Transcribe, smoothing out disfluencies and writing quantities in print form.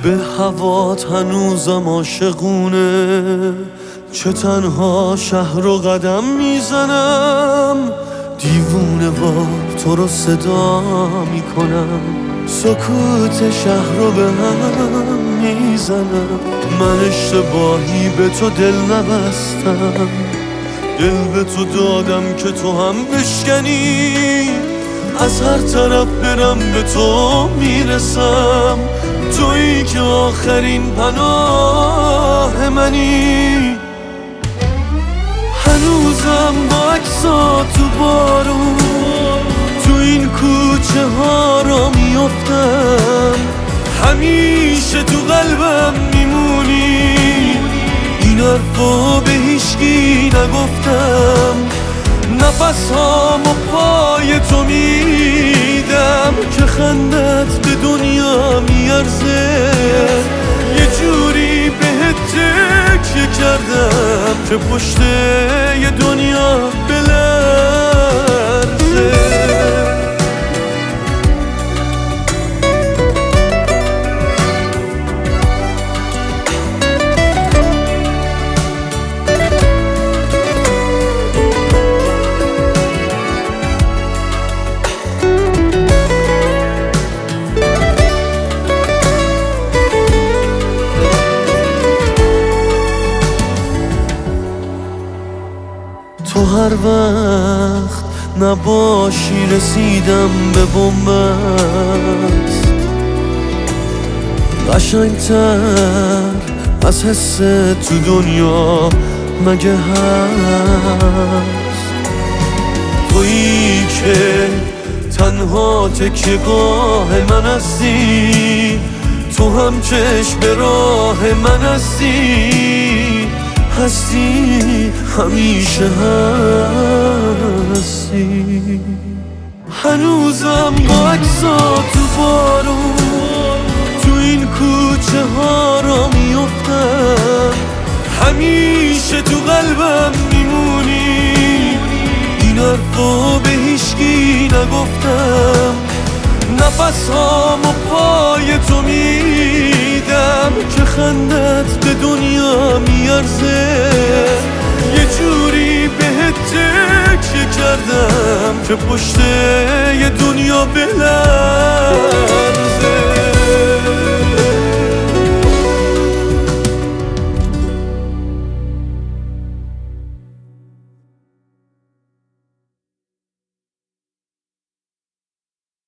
به هوات هنوزم عاشقونه، چه تنها شهر و قدم میزنم، دیوونه وار تو رو صدا میکنم، سکوت شهر رو به هم میزنم. من اشتباهی به تو دل نبستم، دل به تو دادم که تو هم بشکنی، از هر طرف برم به تو میرسم، تویی که آخرین پناه منی. هنوزم با عکسات تو بارون تو این کوچه ها را میافتم، همیشه تو قلبم میمونی، این حرفا به هیچکی نگفتم، نفس هامو پای تو میدم که خندت به دنیا میارزه، یه جوری بهت تکیه کردم که پشت یه دنیا بلرزه. تو هر وقت نباشی رسیدم به بنبست، قشنگتر از حس تو دنیا مگه هست؟ تویی که تنها تکیه‌گاه من هستی، تو هم چشم به راه من هستی، همیشه هستی. هنوزم با عکسات تو بارون تو این کوچه ها را میافتم، همیشه تو قلبم میمونی، این حرفا به هیچکی نگفتم، نفس هامو پای تو میدم که خندت به دنیا میارزه، یه جوری بهت تکیه کردم که پشت یه دنیا بلرزه.